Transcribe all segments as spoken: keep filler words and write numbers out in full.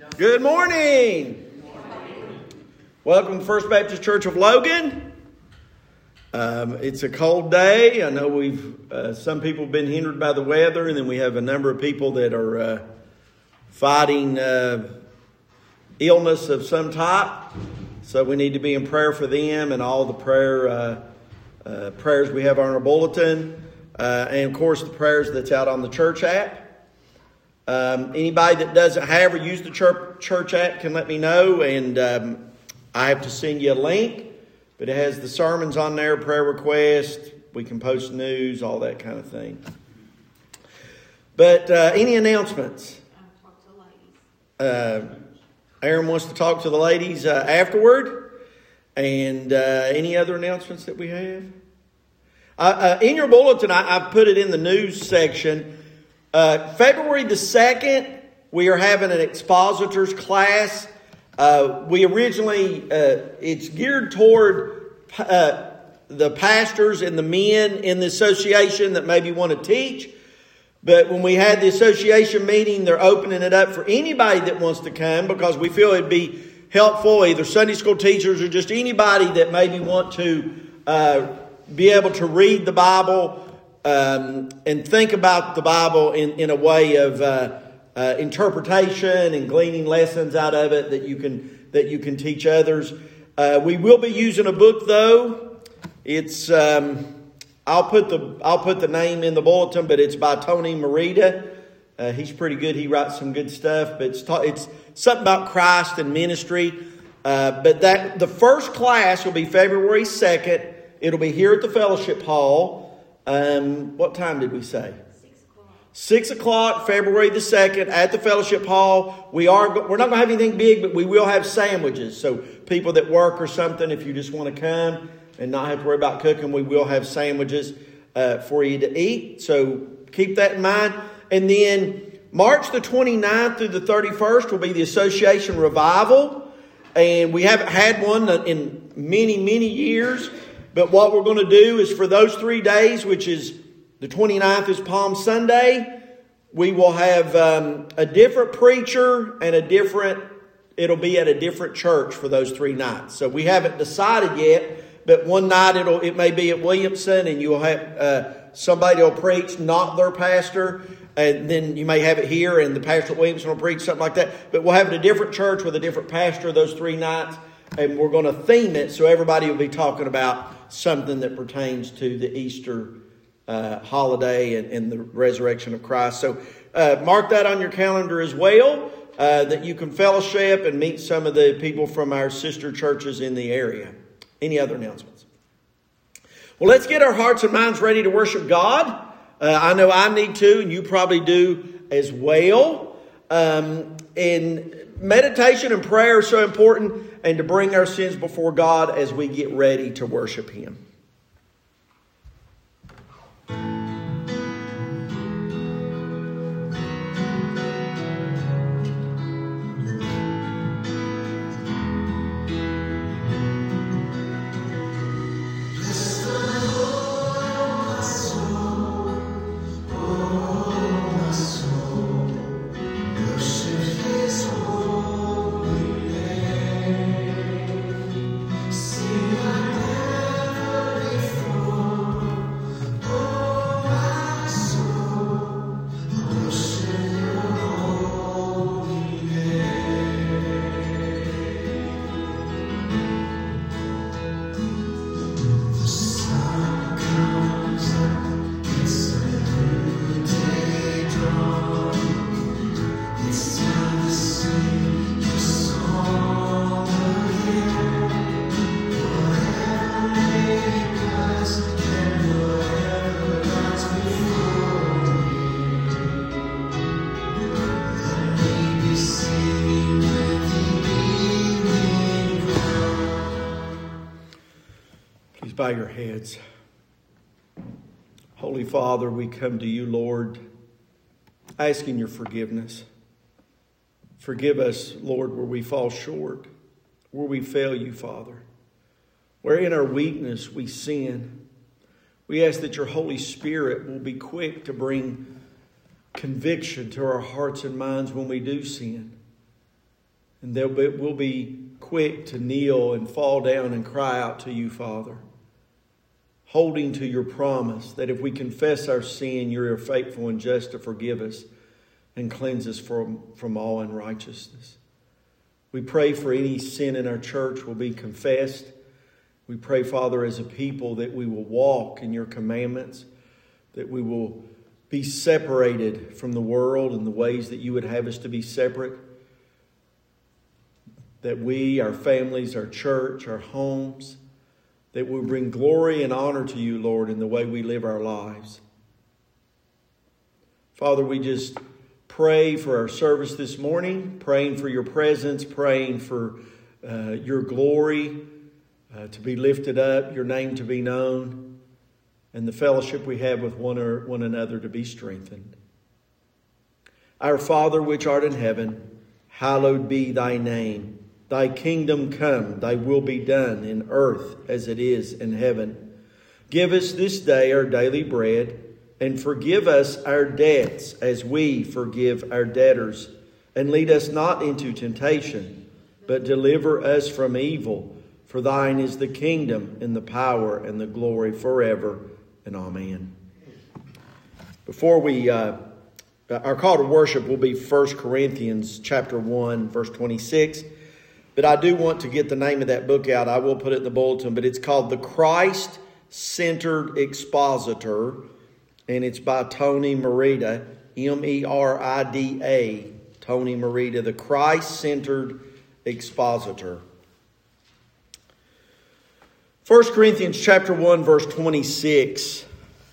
Good morning. Welcome to First Baptist Church of Logan. Um, it's a cold day. I know we've uh, some people have been hindered by the weather, and then we have a number of people that are uh, fighting uh, illness of some type. So we need to be in prayer for them and all the prayer uh, uh, prayers we have on our bulletin, uh, and of course the prayers that's out on the church app. Um, anybody that doesn't have or use the church, church app can let me know, and um, I have to send you a link, but it has the sermons on there, prayer request, we can post news, all that kind of thing. But uh, any announcements? I'll talk to the ladies. Uh, Aaron wants to talk to the ladies uh, afterward. And uh, any other announcements that we have? Uh, uh, in your bulletin, I, I put it in the news section. Uh, February the second, we are having an expositors class. Uh, we originally, uh, it's geared toward uh, the pastors and the men in the association that maybe want to teach. But when we had the association meeting, they're opening it up for anybody that wants to come, because we feel it'd be helpful, either Sunday school teachers or just anybody that maybe want to uh, be able to read the Bible um, and think about the Bible in, in a way of uh, uh, interpretation and gleaning lessons out of it that you can that you can teach others. Uh, we will be using a book though. It's um, I'll put the I'll put the name in the bulletin, but it's by Tony Merida. Uh, he's pretty good. He writes some good stuff, but it's ta- it's something about Christ and ministry. Uh, but that the first class will be February second. It'll be here at the Fellowship Hall. Um, what time did we say? Six o'clock. Six o'clock, February the second, at the Fellowship Hall. We are we're not going to have anything big, but we will have sandwiches. So people that work or something, if you just want to come and not have to worry about cooking, we will have sandwiches uh, for you to eat. So keep that in mind. And then March the twenty-ninth through the thirty-first will be the Association Revival. And we haven't had one in many, many years. But what we're going to do is for those three days, which is the twenty-ninth is Palm Sunday, we will have um, a different preacher and a different, it'll be at a different church for those three nights. So we haven't decided yet, but one night it'll it may be at Williamson, and you'll have uh, somebody will preach, not their pastor. And then you may have it here, and the pastor at Williamson will preach, something like that. But we'll have it at a different church with a different pastor those three nights. And we're going to theme it so everybody will be talking about something that pertains to the Easter uh, holiday and, and the resurrection of Christ. So uh, mark that on your calendar as well, uh, that you can fellowship and meet some of the people from our sister churches in the area. Any other announcements? Well, let's get our hearts and minds ready to worship God. Uh, I know I need to, and you probably do as well. Um, and meditation and prayer are so important, and to bring our sins before God as we get ready to worship Him. Bow your heads. Holy Father, we come to you, Lord, asking your forgiveness. Forgive us, Lord, where we fall short, where we fail you, Father, where in our weakness we sin. We ask that your Holy Spirit will be quick to bring conviction to our hearts and minds when we do sin. And they'll be, we'll be quick to kneel and fall down and cry out to you, Father, holding to your promise that if we confess our sin, you're faithful and just to forgive us and cleanse us from, from all unrighteousness. We pray for any sin in our church will be confessed. We pray, Father, as a people that we will walk in your commandments, that we will be separated from the world in the ways that you would have us to be separate, that we, our families, our church, our homes, that we bring glory and honor to you, Lord, in the way we live our lives. Father, we just pray for our service this morning, praying for your presence, praying for uh, your glory uh, to be lifted up, your name to be known, and the fellowship we have with one, or, one another to be strengthened. Our Father, which art in heaven, hallowed be thy name. Thy kingdom come, thy will be done in earth as it is in heaven. Give us this day our daily bread, and forgive us our debts as we forgive our debtors. And lead us not into temptation, but deliver us from evil. For thine is the kingdom and the power and the glory forever. And amen. Before we, uh, our call to worship will be First Corinthians chapter one, verse twenty-six. But I do want to get the name of that book out. I will put it in the bulletin. But it's called The Christ-Centered Expositor. And it's by Tony Merida. M E R I D A. Tony Merida. The Christ-Centered Expositor. First Corinthians chapter one, verse twenty-six.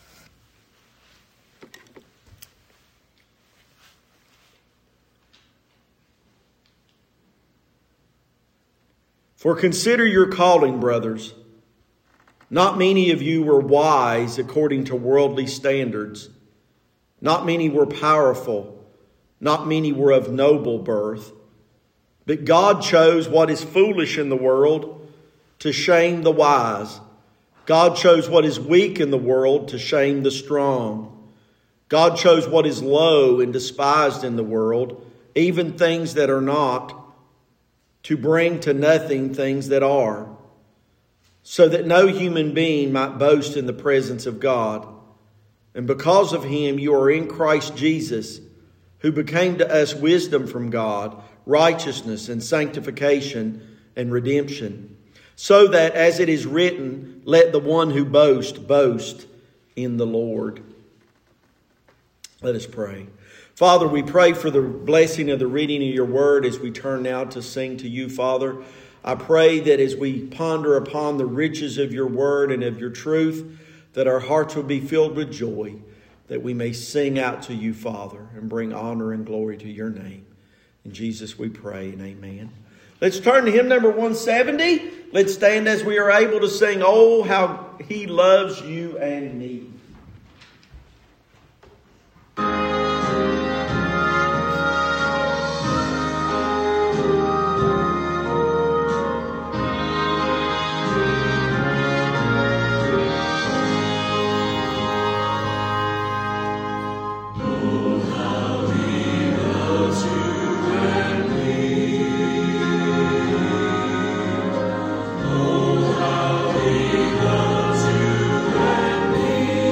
For consider your calling, brothers. Not many of you were wise according to worldly standards. Not many were powerful. Not many were of noble birth. But God chose what is foolish in the world to shame the wise. God chose what is weak in the world to shame the strong. God chose what is low and despised in the world, even things that are not, to bring to nothing things that are, so that no human being might boast in the presence of God. And because of him you are in Christ Jesus, who became to us wisdom from God, righteousness and sanctification and redemption, so that, as it is written, let the one who boasts boast in the Lord. Let us pray. Father, we pray for the blessing of the reading of your word as we turn now to sing to you, Father. I pray that as we ponder upon the riches of your word and of your truth, that our hearts will be filled with joy, that we may sing out to you, Father, and bring honor and glory to your name. In Jesus we pray, and amen. Let's turn to hymn number one seventy. Let's stand as we are able to sing, "Oh, how he loves you and me." Oh, how he loves you and me.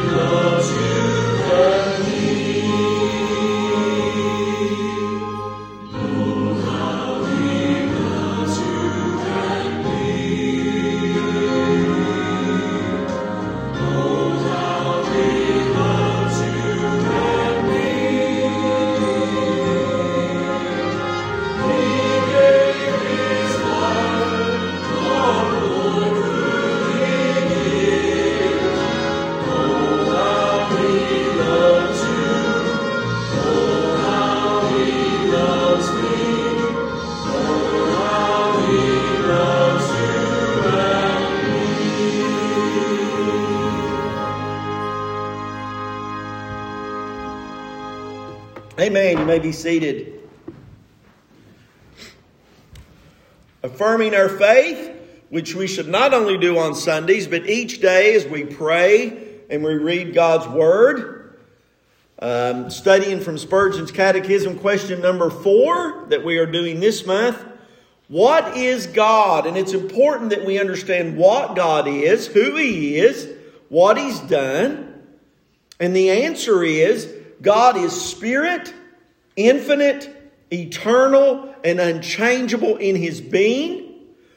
Amen. You may be seated. Affirming our faith, which we should not only do on Sundays, but each day as we pray and we read God's Word. Um, studying from Spurgeon's Catechism, question number four that we are doing this month. What is God? And it's important that we understand what God is, who He is, what He's done. And the answer is, God is Spirit, infinite, eternal, and unchangeable in His being,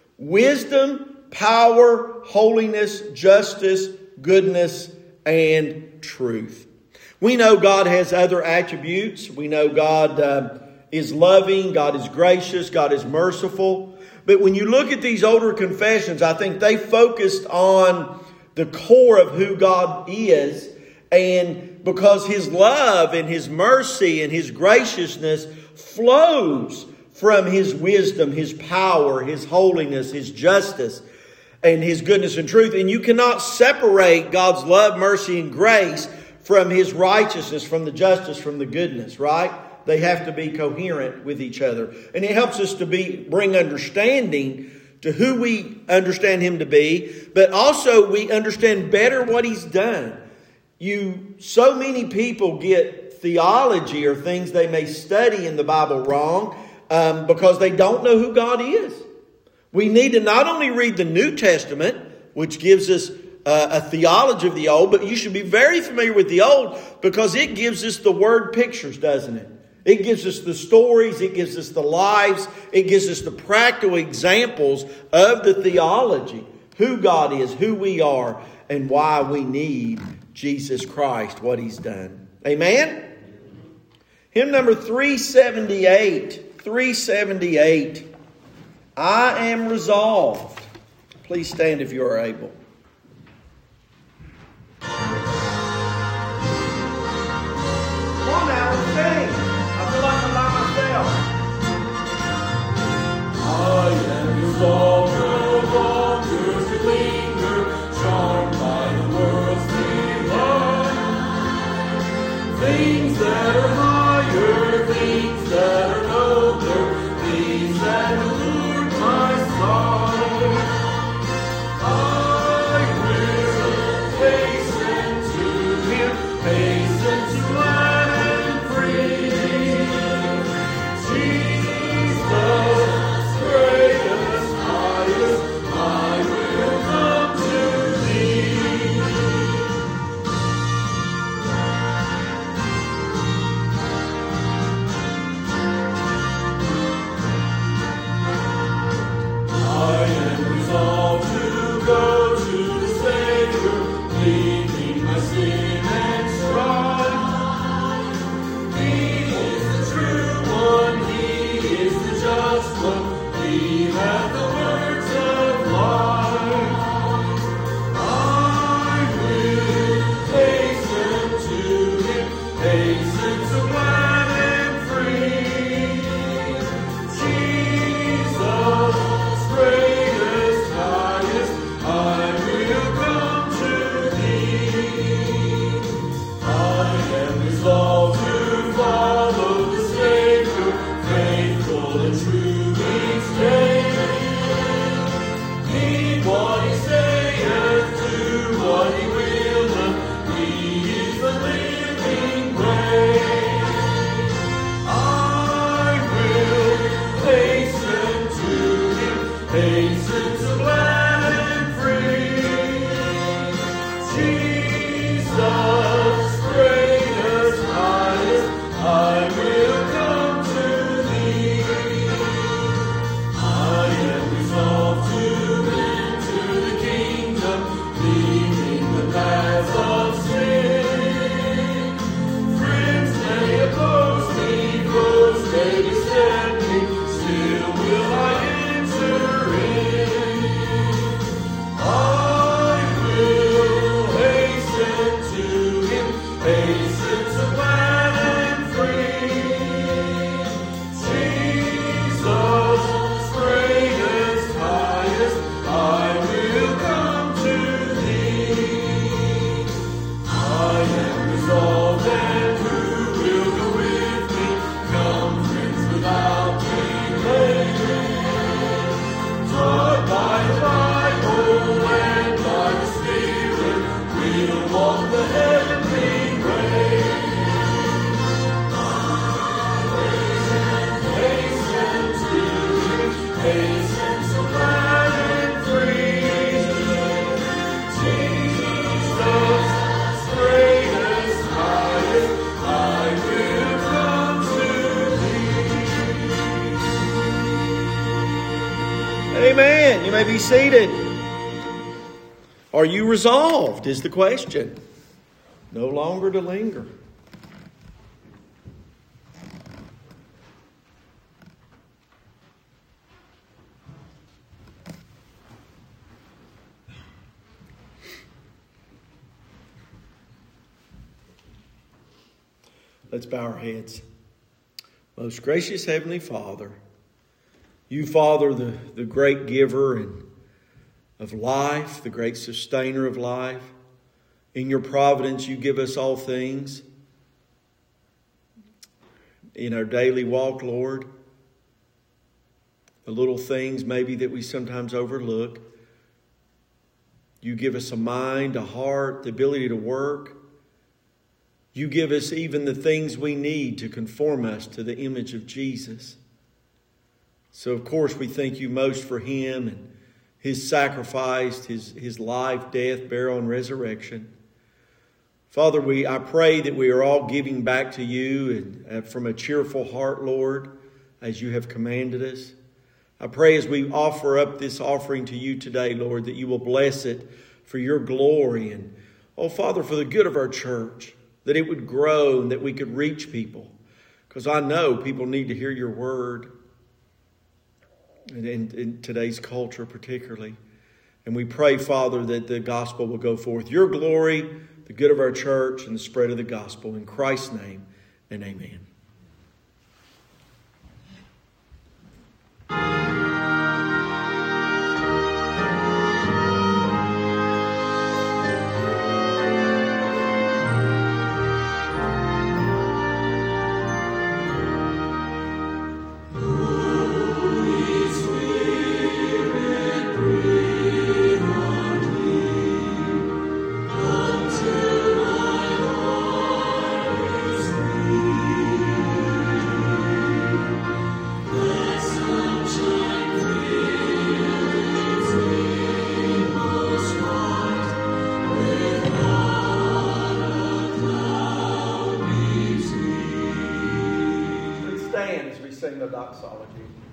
wisdom, power, holiness, justice, goodness, and truth. We know God has other attributes. We know God uh, is loving, God is gracious, God is merciful. But when you look at these older confessions, I think they focused on the core of who God is. And because His love and His mercy and His graciousness flows from His wisdom, His power, His holiness, His justice, and His goodness and truth. And you cannot separate God's love, mercy, and grace from His righteousness, from the justice, from the goodness, right? They have to be coherent with each other. And it helps us to be bring understanding to who we understand Him to be, but also we understand better what He's done. You, so many people get theology or things they may study in the Bible wrong um, because they don't know who God is. We need to not only read the New Testament, which gives us uh, a theology of the Old, but you should be very familiar with the Old because it gives us the word pictures, doesn't it? It gives us the stories, it gives us the lives, it gives us the practical examples of the theology, who God is, who we are, and why we need Jesus Christ, what He's done. Amen? Hymn number three seventy-eight. three seventy-eight. I am resolved. Please stand if you are able. Come on now, let's sing. I feel like I'm by myself. I am resolved no longer to linger, charmed by the world's delight. Things that are higher, things that are nobler, things that allure my sight. I will hasten to Him, hasten to glad and free. Jesus, greatest, highest, I will come to Thee. I am resolved to go to the Savior, leaving my sin and strife. He is the true one, He is the just one, He hath the words of life. I will hasten to Him, hasten to glad and free. Jesus, greatest, highest, I will come to Thee. may be seated. Are you resolved, is the question. No longer to linger. Let's bow our heads. Most gracious Heavenly Father, you, Father, the, the great giver and of life, the great sustainer of life. In your providence, you give us all things. In our daily walk, Lord, the little things maybe that we sometimes overlook. You give us a mind, a heart, the ability to work. You give us even the things we need to conform us to the image of Jesus. So, of course, we thank you most for him and his sacrifice, his, his life, death, burial, and resurrection. Father, we I pray that we are all giving back to you and uh, from a cheerful heart, Lord, as you have commanded us. I pray as we offer up this offering to you today, Lord, that you will bless it for your glory and, oh, Father, for the good of our church, that it would grow and that we could reach people. Because I know people need to hear your word. And in, in today's culture particularly. And we pray, Father, that the gospel will go forth. Your glory, the good of our church, and the spread of the gospel. In Christ's name, and amen. Sing the doxology.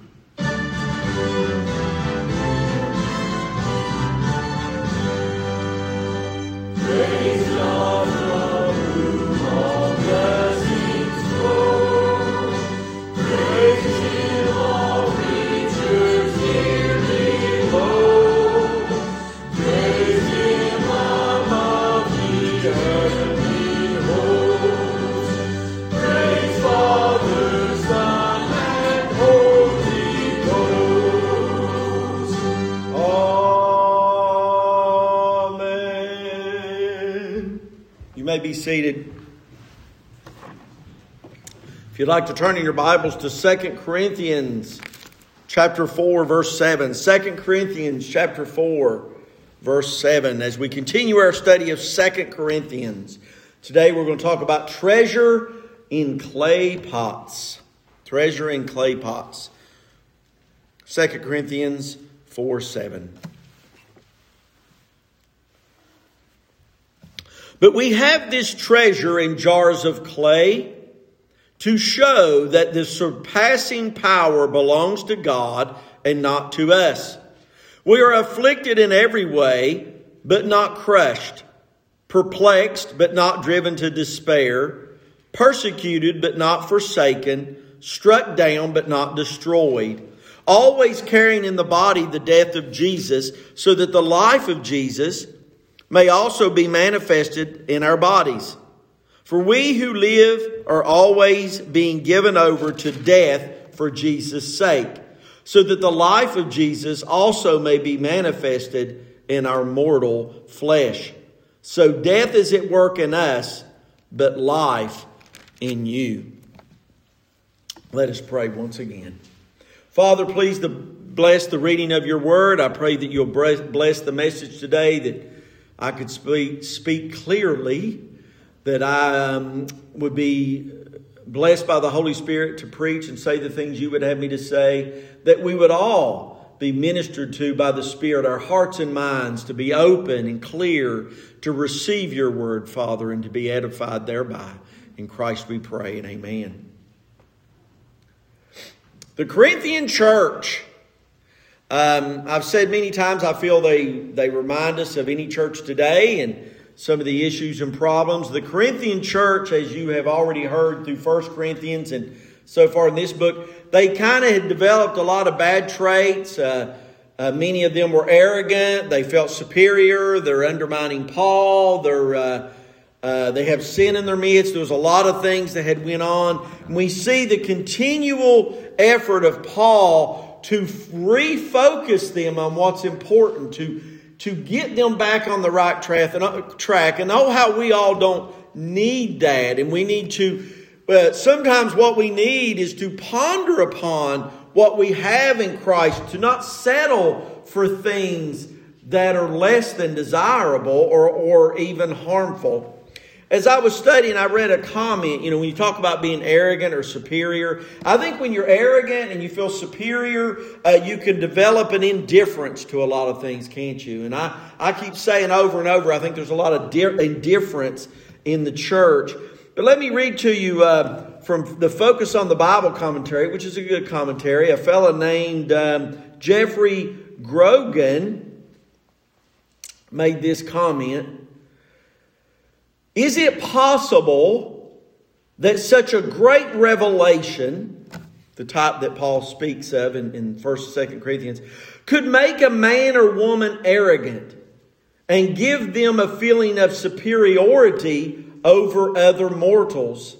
Praise God, from whom all blessings flow. Praise Him, all creatures here below. Praise Him above the heavenly hosts. Praise Father, Son, and Holy Ghost. Amen. You may be seated. If you'd like to turn in your Bibles to Second Corinthians chapter four, verse seven. Second Corinthians chapter four, verse seven. As we continue our study of Second Corinthians, today we're going to talk about treasure in clay pots. Treasure in clay pots. Second Corinthians four, seven. But we have this treasure in jars of clay to show that the surpassing power belongs to God and not to us. We are afflicted in every way, but not crushed. Perplexed, but not driven to despair. Persecuted, but not forsaken. Struck down, but not destroyed. Always carrying in the body the death of Jesus, so that the life of Jesus may also be manifested in our bodies. For we who live are always being given over to death for Jesus' sake, so that the life of Jesus also may be manifested in our mortal flesh. So death is at work in us, but life in you. Let us pray once again. Father, please bless the reading of your word. I pray that you'll bless the message today, that I could speak, speak clearly, that I um, would be blessed by the Holy Spirit to preach and say the things you would have me to say, that we would all be ministered to by the Spirit, our hearts and minds to be open and clear to receive your word, Father, and to be edified thereby. In Christ we pray, and amen. The Corinthian church, Um, I've said many times I feel they, they remind us of any church today and some of the issues and problems. The Corinthian church, as you have already heard through First Corinthians and so far in this book, they kind of had developed a lot of bad traits. Uh, uh, many of them were arrogant. They felt superior. They're undermining Paul. They're, uh, uh, they have sin in their midst. There was a lot of things that had went on. And we see the continual effort of Paul to refocus them on what's important, to, to get them back on the right track. And, track. and oh, how we all don't need that. And we need to, uh, sometimes what we need is to ponder upon what we have in Christ, to not settle for things that are less than desirable or, or even harmful. As I was studying, I read a comment, you know, when you talk about being arrogant or superior, I think when you're arrogant and you feel superior, uh, you can develop an indifference to a lot of things, can't you? And I, I keep saying over and over, I think there's a lot of di- indifference in the church. But let me read to you uh, from the Focus on the Bible commentary, which is a good commentary. A fellow named um, Jeffrey Grogan made this comment. Is it possible that such a great revelation, the type that Paul speaks of in, in First and Second Corinthians, could make a man or woman arrogant and give them a feeling of superiority over other mortals?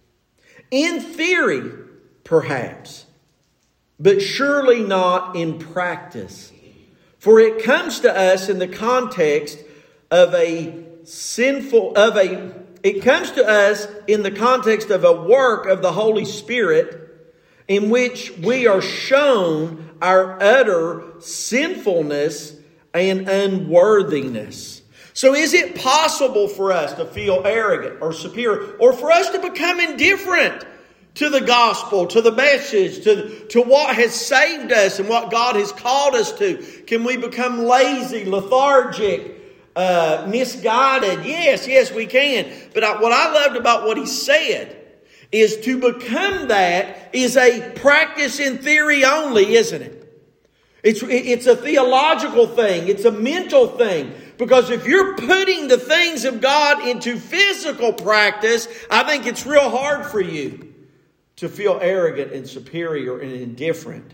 In theory, perhaps, but surely not in practice. For it comes to us in the context of a sinful of a it comes to us in the context of a work of the Holy Spirit in which we are shown our utter sinfulness and unworthiness. So is it possible for us to feel arrogant or superior, or for us to become indifferent to the gospel, to the message, to, to what has saved us and what God has called us to? Can we become lazy, lethargic, Uh, misguided? Yes, yes, we can. But I, what I loved about what he said is to become that is a practice in theory only, isn't it? It's, it's a theological thing. It's a mental thing. Because if you're putting the things of God into physical practice, I think it's real hard for you to feel arrogant and superior and indifferent.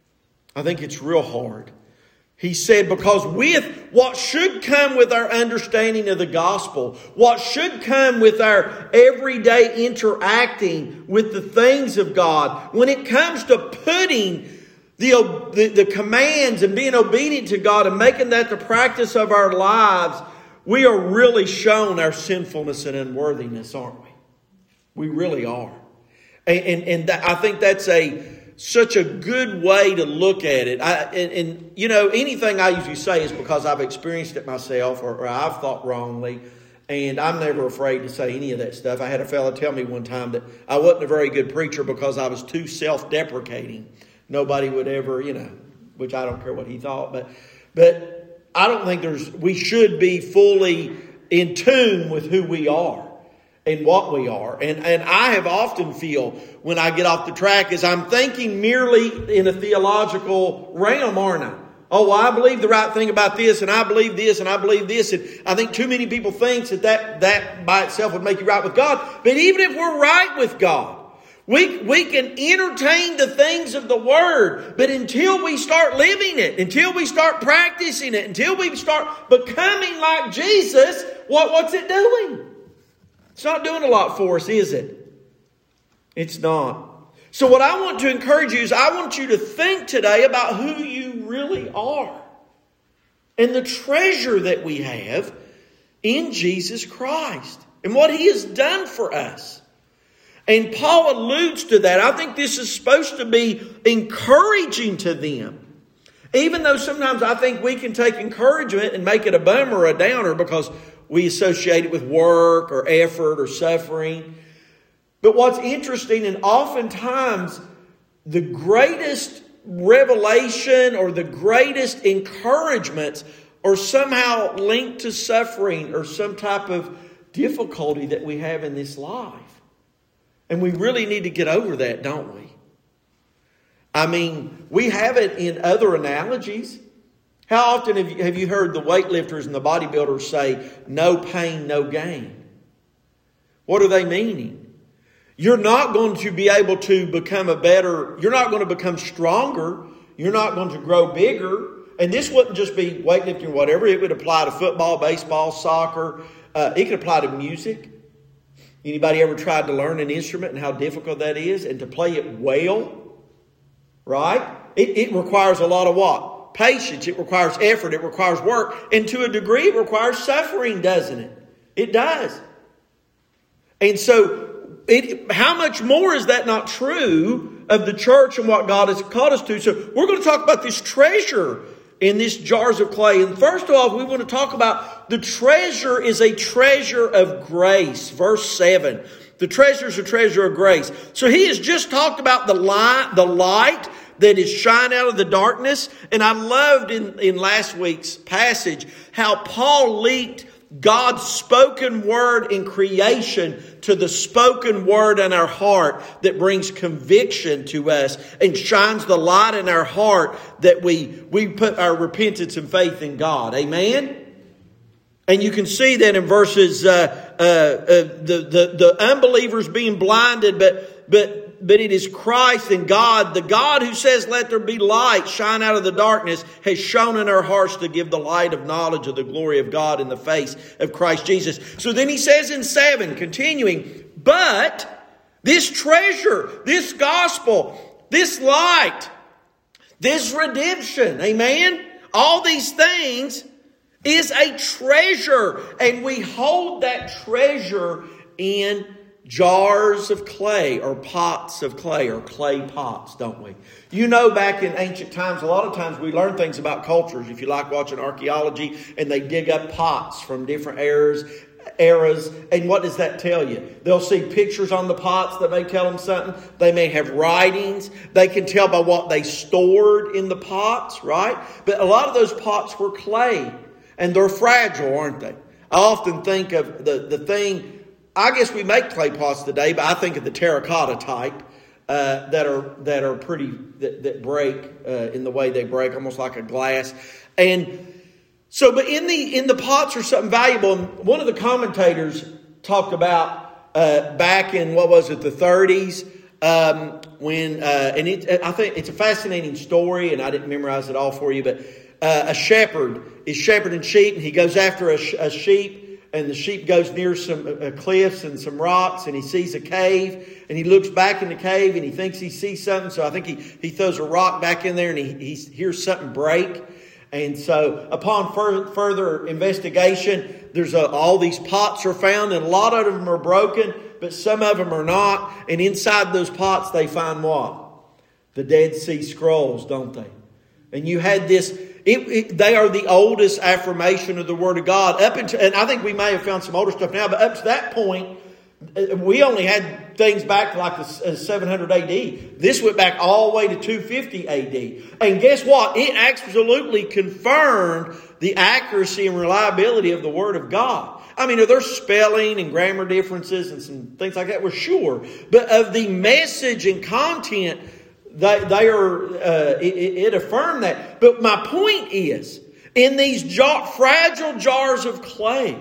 I think it's real hard. He said, because with what should come with our understanding of the gospel, what should come with our everyday interacting with the things of God, when it comes to putting the, the, the commands and being obedient to God and making that the practice of our lives, we are really shown our sinfulness and unworthiness, aren't we? We really are. And, and, and that, I think that's a such a good way to look at it. I, and, and, you know, anything I usually say is because I've experienced it myself or, or I've thought wrongly. And I'm never afraid to say any of that stuff. I had a fellow tell me one time that I wasn't a very good preacher because I was too self-deprecating. Nobody would ever, you know, which I don't care what he thought. But, but I don't think there's, we should be fully in tune with who we are and what we are. And, and I have often feel when I get off the track is I'm thinking merely in a theological realm, aren't I? Oh, well, I believe the right thing about this, and I believe this, and I believe this. And I think too many people think that, that that by itself would make you right with God. But even if we're right with God, we, we can entertain the things of the Word. But until we start living it, until we start practicing it, until we start becoming like Jesus, what, what's it doing? It's not doing a lot for us, is it? It's not. So what I want to encourage you is I want you to think today about who you really are and the treasure that we have in Jesus Christ and what He has done for us. And Paul alludes to that. I think this is supposed to be encouraging to them. Even though sometimes I think we can take encouragement and make it a bummer or a downer because we associate it with work or effort or suffering. But what's interesting, and oftentimes the greatest revelation or the greatest encouragements are somehow linked to suffering or some type of difficulty that we have in this life. And we really need to get over that, don't we? I mean, we have it in other analogies. How often have you, have you heard the weightlifters and the bodybuilders say, no pain, no gain? What are they meaning? You're not going to be able to become a better, you're not going to become stronger. You're not going to grow bigger. And this wouldn't just be weightlifting or whatever. It would apply to football, baseball, soccer. Uh, it could apply to music. Anybody ever tried to learn an instrument and how difficult that is? And to play it well, right? It, it requires a lot of what? Patience. It requires effort. It requires work. And to a degree, it requires suffering, doesn't it? It does. And so, it, how much more is that not true of the church and what God has called us to? So we're going to talk about this treasure in these jars of clay. And first of all, we want to talk about the treasure is a treasure of grace. Verse seven. The treasure is a treasure of grace. So he has just talked about the light, the light that is shine out of the darkness. And I loved in, in last week's passage how Paul linked God's spoken word in creation to the spoken word in our heart that brings conviction to us and shines the light in our heart that we, we put our repentance and faith in God. Amen? And you can see that in verses, uh, uh, uh, the, the, the unbelievers being blinded, but, but, but it is Christ and God, the God who says, let there be light, shine out of the darkness, has shown in our hearts to give the light of knowledge of the glory of God in the face of Christ Jesus. So then he says in seven, continuing, but this treasure, this gospel, this light, this redemption, amen, all these things is a treasure, and we hold that treasure in jars of clay or pots of clay or clay pots, don't we? You know, back in ancient times, a lot of times we learn things about cultures. If you like watching archaeology and they dig up pots from different eras, eras, and what does that tell you? They'll see pictures on the pots that may tell them something. They may have writings. They can tell by what they stored in the pots, right? But a lot of those pots were clay, and they're fragile, aren't they? I often think of the, the thing... I guess we make clay pots today, but I think of the terracotta type uh, that are that are pretty that, that break uh, in the way they break, almost like a glass. And so, but in the in the pots are something valuable. And one of the commentators talked about uh, back in what was it, the thirties, um, when uh, and it, I think it's a fascinating story, and I didn't memorize it all for you, but uh, a shepherd is shepherding sheep, and he goes after a, a sheep. And the sheep goes near some uh, cliffs and some rocks, and he sees a cave, and he looks back in the cave, and he thinks he sees something. So I think he, he throws a rock back in there, and he, he hears something break. And so upon fur- further investigation, there's a, all these pots are found, and a lot of them are broken, but some of them are not. And inside those pots, they find what? The Dead Sea Scrolls, don't they? And you had this... It, it, they are the oldest affirmation of the Word of God. Up until, and I think we may have found some older stuff now, but up to that point, we only had things back to like the seven hundred A D. This went back all the way to two fifty A D. And guess what? It absolutely confirmed the accuracy and reliability of the Word of God. I mean, are there spelling and grammar differences and some things like that? We're sure. But of the message and content, They, they are, uh, it, it affirmed that. But my point is, in these jar, fragile jars of clay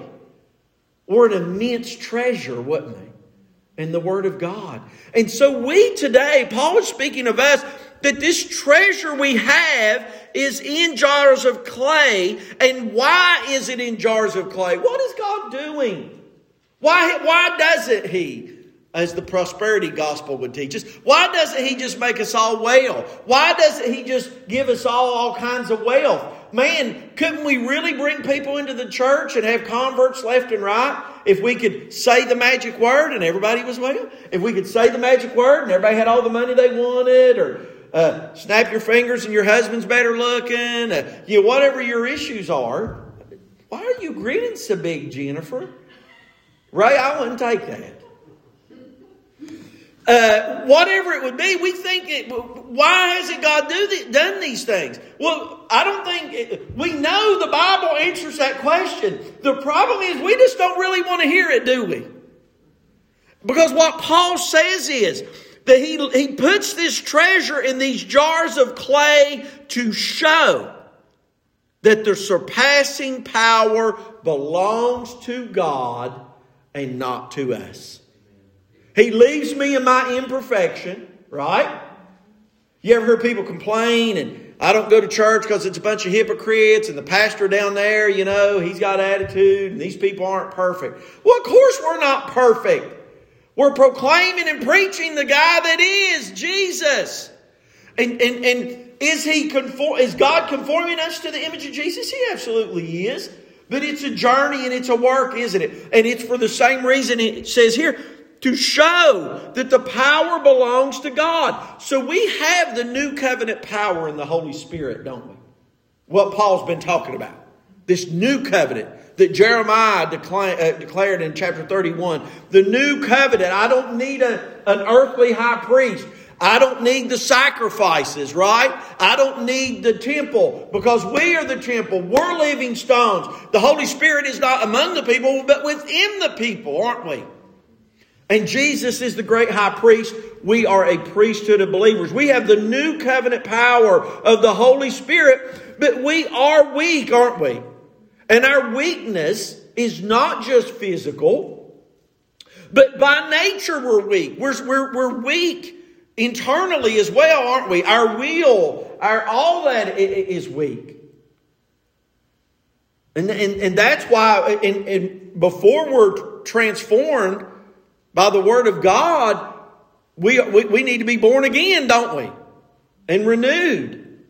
were an immense treasure, wasn't they? In the Word of God. And so we today, Paul is speaking of us, that this treasure we have is in jars of clay. And why is it in jars of clay? What is God doing? Why, why doesn't He? As the prosperity gospel would teach us. Why doesn't He just make us all well? Why doesn't He just give us all all kinds of wealth? Man, couldn't we really bring people into the church and have converts left and right if we could say the magic word and everybody was well? If we could say the magic word and everybody had all the money they wanted, or uh, snap your fingers and your husband's better looking, uh, you know, whatever your issues are. Why are you grinning so big, Jennifer? Ray, I wouldn't take that. Uh, whatever it would be, we think it, why hasn't God do the, done these things? Well, I don't think, it, we know the Bible answers that question. The problem is we just don't really want to hear it, do we? Because what Paul says is, That he, he puts this treasure in these jars of clay to show that the surpassing power belongs to God and not to us. He leaves me in my imperfection, right? You ever hear people complain, and I don't go to church because it's a bunch of hypocrites, and the pastor down there, you know, he's got attitude, and these people aren't perfect. Well, of course we're not perfect. We're proclaiming and preaching the guy that is Jesus. And, and, and is he conform, is God conforming us to the image of Jesus? He absolutely is. But it's a journey and it's a work, isn't it? And it's for the same reason it says here, to show that the power belongs to God. So we have the new covenant power in the Holy Spirit, don't we? What Paul's been talking about. This new covenant that Jeremiah declared, uh, declared in chapter thirty-one. The new covenant. I don't need a, an earthly high priest. I don't need the sacrifices, right? I don't need the temple because we are the temple. We're living stones. The Holy Spirit is not among the people, but within the people, aren't we? And Jesus is the great high priest. We are a priesthood of believers. We have the new covenant power of the Holy Spirit, but we are weak, aren't we? And our weakness is not just physical, but by nature we're weak. We're, we're, we're weak internally as well, aren't we? Our will, our all that is weak. And, and, and that's why and, and before we're transformed by the Word of God, we, we, we need to be born again, don't we? And renewed.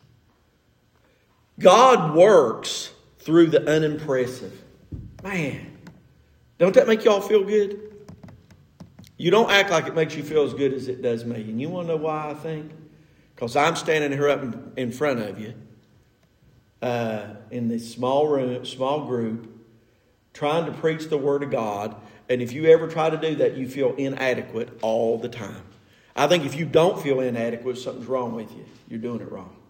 God works through the unimpressive. Man, don't that make y'all feel good? You don't act like it makes you feel as good as it does me. And you want to know why I think? Because I'm standing here up in, in front of you uh, in this small room, small group, trying to preach the Word of God. And if you ever try to do that, you feel inadequate all the time. I think if you don't feel inadequate, something's wrong with you. You're doing it wrong.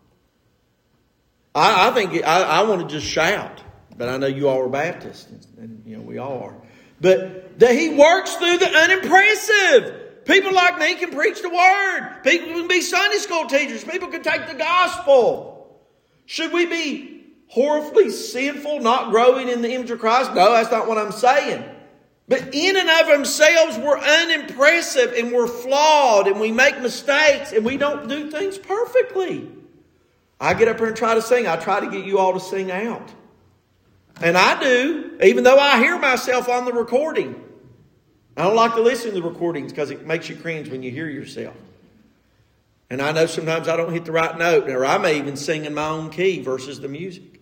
I, I think I, I want to just shout, but I know you all are Baptists, and, and you know we all are. But that He works through the unimpressive. People like me can preach the Word. People can be Sunday school teachers. People can take the gospel. Should we be horribly sinful, not growing in the image of Christ? No, that's not what I'm saying. But in and of themselves, we're unimpressive and we're flawed and we make mistakes and we don't do things perfectly. I get up here and try to sing. I try to get you all to sing out. And I do, even though I hear myself on the recording. I don't like to listen to the recordings because it makes you cringe when you hear yourself. And I know sometimes I don't hit the right note, or I may even sing in my own key versus the music.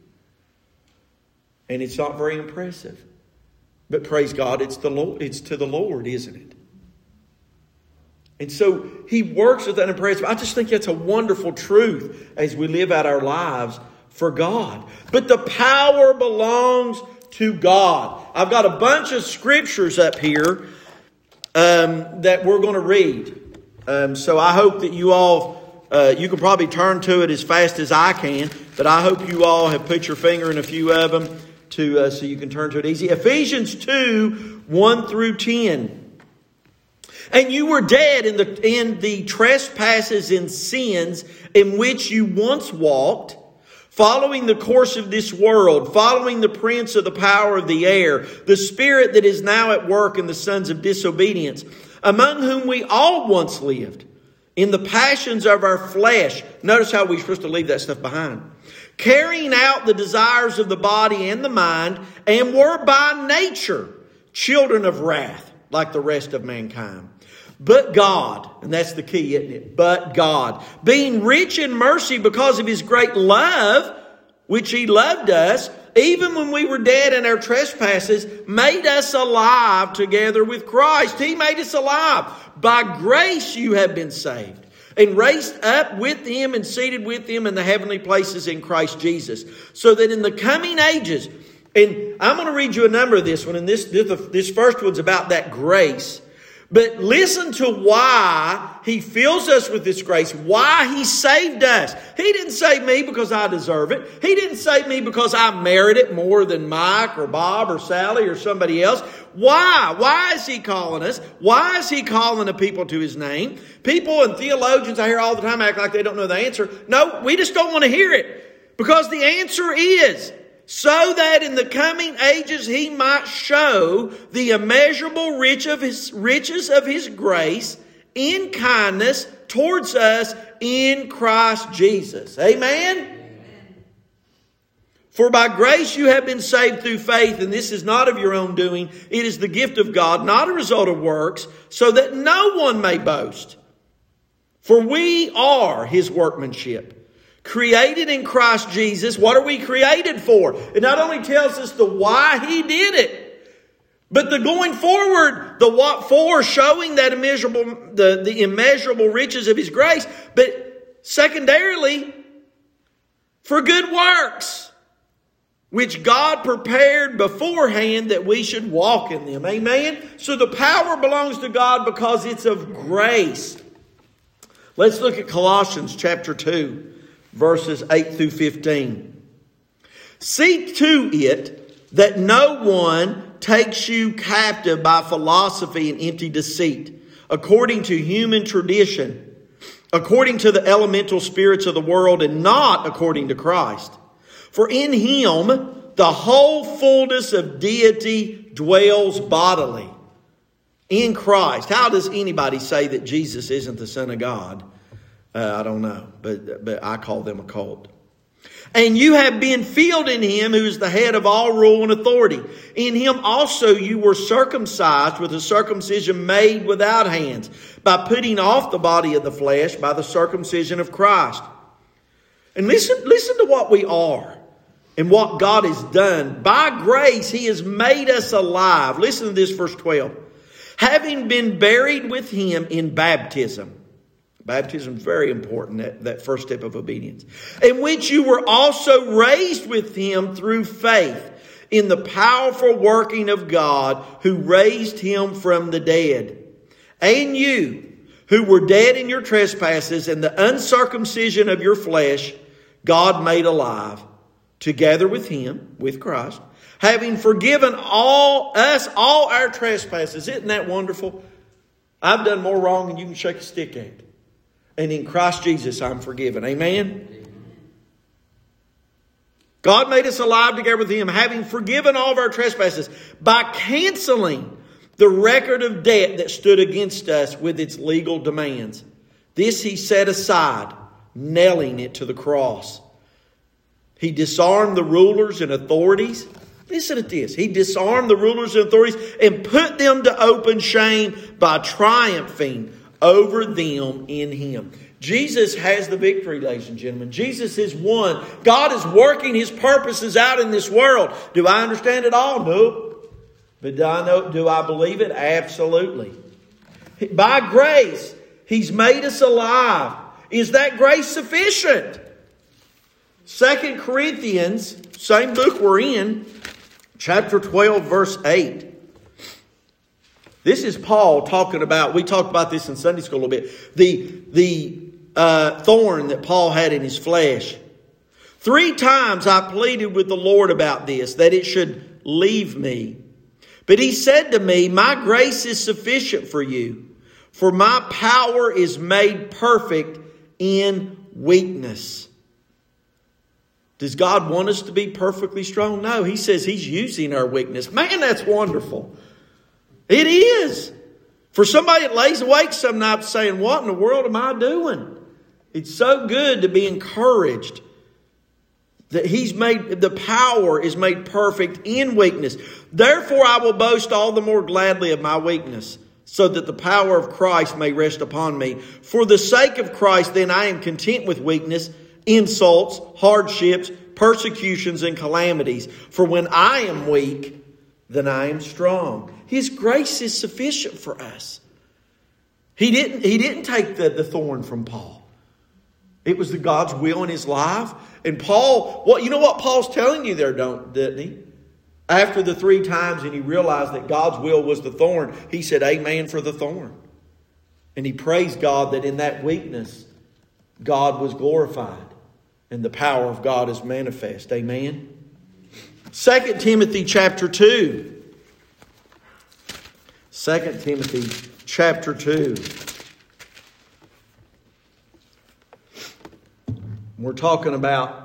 And it's not very impressive. But praise God, it's the Lord, it's to the Lord, isn't it? And so He works with that impressive. I just think that's a wonderful truth as we live out our lives for God. But the power belongs to God. I've got a bunch of scriptures up here um, that we're going to read. Um, so I hope that you all, uh, you can probably turn to it as fast as I can. But I hope you all have put your finger in a few of them to uh, so you can turn to it easy. Ephesians two, one through ten. And you were dead in the in the trespasses and sins in which you once walked, following the course of this world, following the prince of the power of the air, the spirit that is now at work in the sons of disobedience, among whom we all once lived, in the passions of our flesh. Notice how we're supposed to leave that stuff behind. Carrying out the desires of the body and the mind, and were by nature children of wrath, like the rest of mankind. But God, and that's the key, isn't it? But God, being rich in mercy because of His great love, which He loved us, even when we were dead in our trespasses, made us alive together with Christ. He made us alive. By grace you have been saved, and raised up with Him and seated with Him in the heavenly places in Christ Jesus, so that in the coming ages, and I'm going to read you a number of this one, and this, this, this first one's about that grace. But listen to why He fills us with this grace, why He saved us. He didn't save me because I deserve it. He didn't save me because I merit it more than Mike or Bob or Sally or somebody else. Why? Why is He calling us? Why is He calling the people to His name? People and theologians I hear all the time act like they don't know the answer. No, we just don't want to hear it. Because the answer is, so that in the coming ages He might show the immeasurable rich of his, riches of His grace in kindness towards us in Christ Jesus. Amen? Amen. For by grace you have been saved through faith, and this is not of your own doing. It is the gift of God, not a result of works, so that no one may boast. For we are His workmanship, created in Christ Jesus. What are we created for? It not only tells us the why He did it, but the going forward, the what for, showing that immeasurable, the, the immeasurable riches of His grace, but secondarily, for good works, which God prepared beforehand that we should walk in them. Amen? So the power belongs to God because it's of grace. Let's look at Colossians chapter two. Verses eight through fifteen. See to it that no one takes you captive by philosophy and empty deceit, according to human tradition, according to the elemental spirits of the world, and not according to Christ. For in Him the whole fullness of deity dwells bodily. In Christ. How does anybody say that Jesus isn't the Son of God? Uh, I don't know, but, but I call them a cult. And you have been filled in Him who is the head of all rule and authority. In Him also you were circumcised with a circumcision made without hands, by putting off the body of the flesh by the circumcision of Christ. And listen, listen to what we are and what God has done. By grace He has made us alive. Listen to this, verse twelve. Having been buried with Him in baptism. Baptism is very important, that, that first step of obedience. In which you were also raised with Him through faith in the powerful working of God who raised Him from the dead. And you, who were dead in your trespasses and the uncircumcision of your flesh, God made alive, together with Him, with Christ, having forgiven all us all our trespasses. Isn't that wonderful? I've done more wrong than you can shake a stick at. And in Christ Jesus, I'm forgiven. Amen? Amen? God made us alive together with Him, having forgiven all of our trespasses by canceling the record of debt that stood against us with its legal demands. This He set aside, nailing it to the cross. He disarmed the rulers and authorities. Listen to this. He disarmed the rulers and authorities and put them to open shame by triumphing over them in Him. Jesus has the victory, ladies and gentlemen. Jesus is won. God is working His purposes out in this world. Do I understand it all? No. But do I know? Do I believe it? Absolutely. By grace, He's made us alive. Is that grace sufficient? Second Corinthians, same book we're in, chapter twelve, verse eight. This is Paul talking about, we talked about this in Sunday school a little bit, the, the uh, thorn that Paul had in his flesh. Three times I pleaded with the Lord about this, that it should leave me. But He said to me, my grace is sufficient for you, for my power is made perfect in weakness. Does God want us to be perfectly strong? No, He says He's using our weakness. Man, that's wonderful. It is. For somebody that lays awake some nights saying, what in the world am I doing? It's so good to be encouraged that He's made, the power is made perfect in weakness. Therefore I will boast all the more gladly of my weakness, so that the power of Christ may rest upon me. For the sake of Christ, then, I am content with weakness, insults, hardships, persecutions, and calamities. For when I am weak, then I am strong. His grace is sufficient for us. He didn't, he didn't take the, the thorn from Paul. It was the God's will in his life. And Paul, well, you know what Paul's telling you there, don't, didn't he? After the three times and he realized that God's will was the thorn, he said, amen for the thorn. And he praised God that in that weakness, God was glorified and the power of God is manifest. Amen. Second Timothy chapter two. Second Timothy chapter two. We're talking about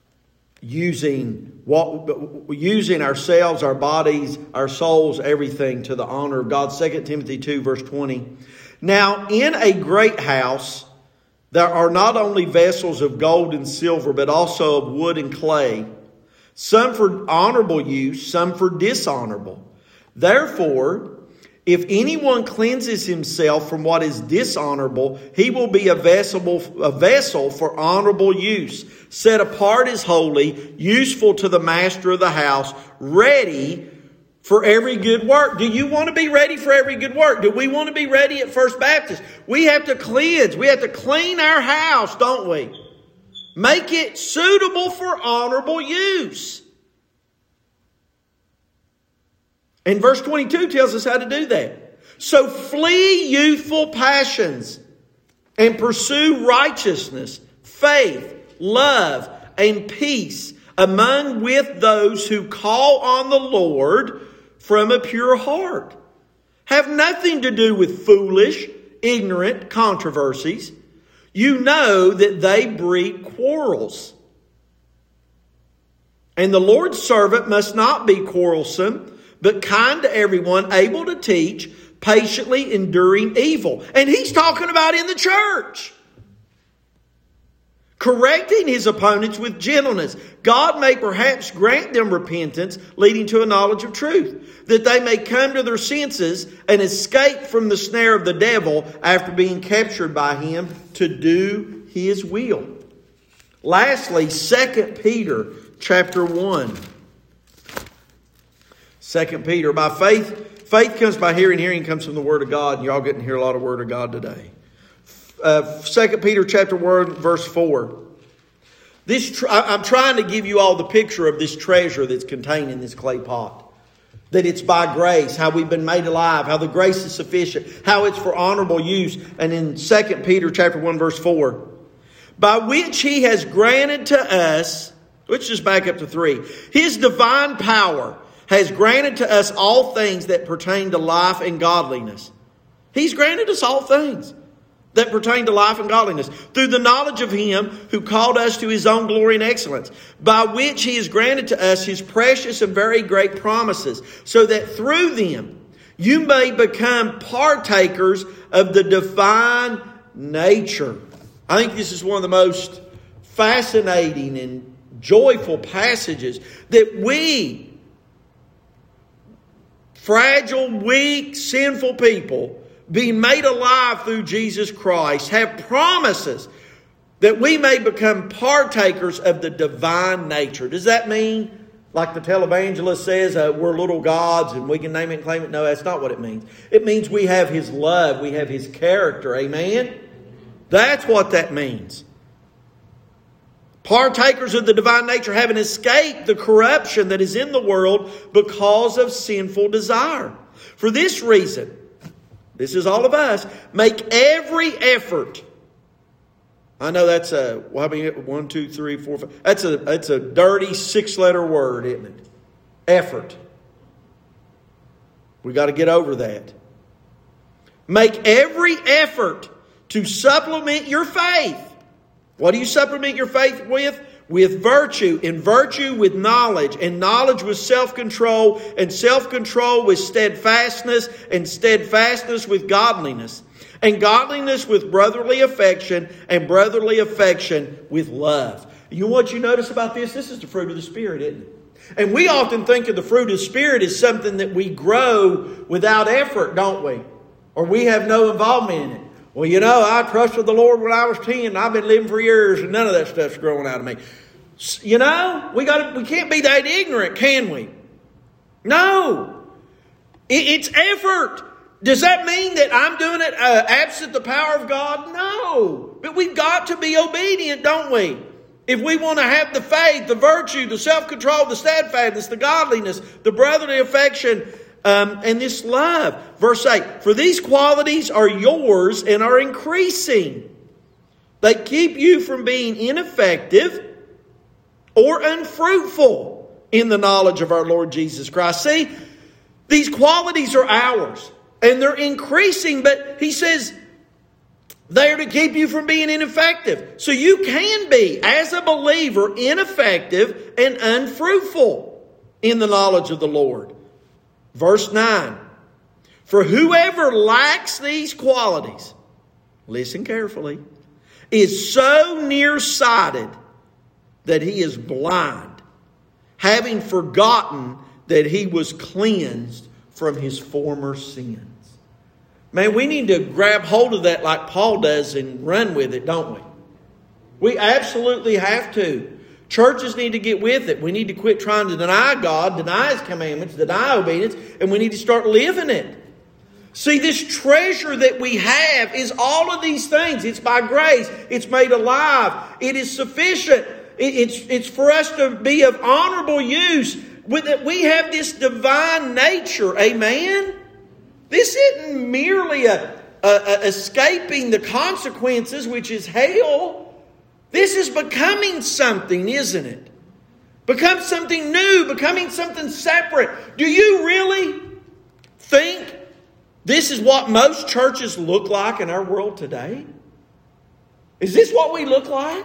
using what using ourselves, our bodies, our souls, everything to the honor of God. Second Timothy two verse twenty. Now in a great house there are not only vessels of gold and silver, but also of wood and clay, some for honorable use, some for dishonorable. Therefore, if anyone cleanses himself from what is dishonorable, he will be a vessel, a vessel for honorable use, set apart as holy, useful to the master of the house, ready for every good work. Do you want to be ready for every good work? Do we want to be ready at First Baptist? We have to cleanse. We have to clean our house, don't we? Make it suitable for honorable use. And verse twenty-two tells us how to do that. So flee youthful passions and pursue righteousness, faith, love, and peace among with those who call on the Lord from a pure heart. Have nothing to do with foolish, ignorant controversies. You know that they breed quarrels. And the Lord's servant must not be quarrelsome, but kind to everyone, able to teach, patiently enduring evil. And he's talking about in the church. Correcting his opponents with gentleness. God may perhaps grant them repentance, leading to a knowledge of truth, that they may come to their senses and escape from the snare of the devil after being captured by him to do his will. Lastly, Second Peter chapter one. Second Peter, by faith, faith comes by hearing, hearing comes from the Word of God, and you're all getting to hear a lot of Word of God today. Uh, Second Peter chapter one, verse four. This tr- I'm trying to give you all the picture of this treasure that's contained in this clay pot. That it's by grace, how we've been made alive, how the grace is sufficient, how it's for honorable use. And in Second Peter chapter one, verse four, by which he has granted to us, let's just back up to three, his divine power has granted to us all things that pertain to life and godliness. He's granted us all things that pertain to life and godliness through the knowledge of him who called us to his own glory and excellence, by which he has granted to us his precious and very great promises, so that through them you may become partakers of the divine nature. I think this is one of the most fascinating and joyful passages that we, fragile, weak, sinful people, being made alive through Jesus Christ, have promises that we may become partakers of the divine nature. Does that mean, like the televangelist says, uh, we're little gods and we can name it and claim it? No, that's not what it means. It means we have his love, we have his character. Amen? That's what that means. Partakers of the divine nature, having escaped the corruption that is in the world because of sinful desire. For this reason, this is all of us, make every effort. I know that's a, well, I mean, one, two, three, four, five. That's a, that's a dirty six-letter word, isn't it? Effort. We got to get over that. Make every effort to supplement your faith. What do you supplement your faith with? With virtue, and virtue with knowledge, and knowledge with self-control, and self-control with steadfastness, and steadfastness with godliness, and godliness with brotherly affection, and brotherly affection with love. You know what you notice about this? This is the fruit of the Spirit, isn't it? And we often think of the fruit of the Spirit as something that we grow without effort, don't we? Or we have no involvement in it. Well, you know, I trusted the Lord when I was ten, and I've been living for years, and none of that stuff's growing out of me. You know, we got we can't be that ignorant, can we? No. It, it's effort. Does that mean that I'm doing it uh, absent the power of God? No. But we've got to be obedient, don't we? if we want to have the faith, the virtue, the self-control, the steadfastness, the godliness, the brotherly affection, um, and this love. Verse eight, for these qualities are yours and are increasing. They keep you from being ineffective or unfruitful in the knowledge of our Lord Jesus Christ. See, these qualities are ours and they're increasing, but he says they're to keep you from being ineffective. So you can be, as a believer, ineffective and unfruitful in the knowledge of the Lord. Verse nine, for whoever lacks these qualities, listen carefully, is so nearsighted that he is blind, having forgotten that he was cleansed from his former sins. Man, we need to grab hold of that like Paul does and run with it, don't we? We absolutely have to. Churches need to get with it. We need to quit trying to deny God, deny His commandments, deny obedience, and we need to start living it. See, this treasure that we have is all of these things. It's by grace. It's made alive. It is sufficient. It's, it's for us to be of honorable use. With it, we have this divine nature. Amen? This isn't merely a, a, a escaping the consequences, which is hell. This is becoming something, isn't it? Become something new, becoming something separate. Do you really think this is what most churches look like in our world today? Is this what we look like?